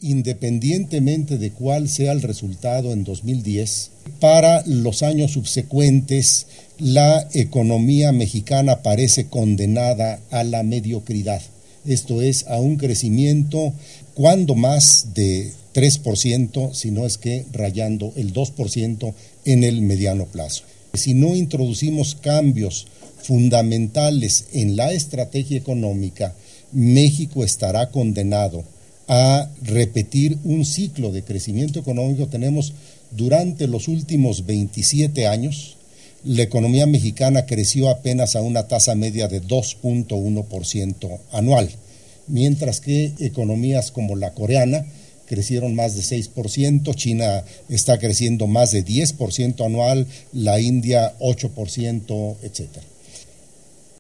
independientemente de cuál sea el resultado en 2010, para los años subsecuentes la economía mexicana parece condenada a la mediocridad. Esto es, a un crecimiento cuando más de 3%, si no es que rayando el 2% en el mediano plazo. Si no introducimos cambios fundamentales en la estrategia económica, México estará condenado a repetir un ciclo de crecimiento económico. Tenemos durante los últimos 27 años, la economía mexicana creció apenas a una tasa media de 2.1% anual, mientras que economías como la coreana crecieron más de 6%, China está creciendo más de 10% anual, la India 8%, etcétera.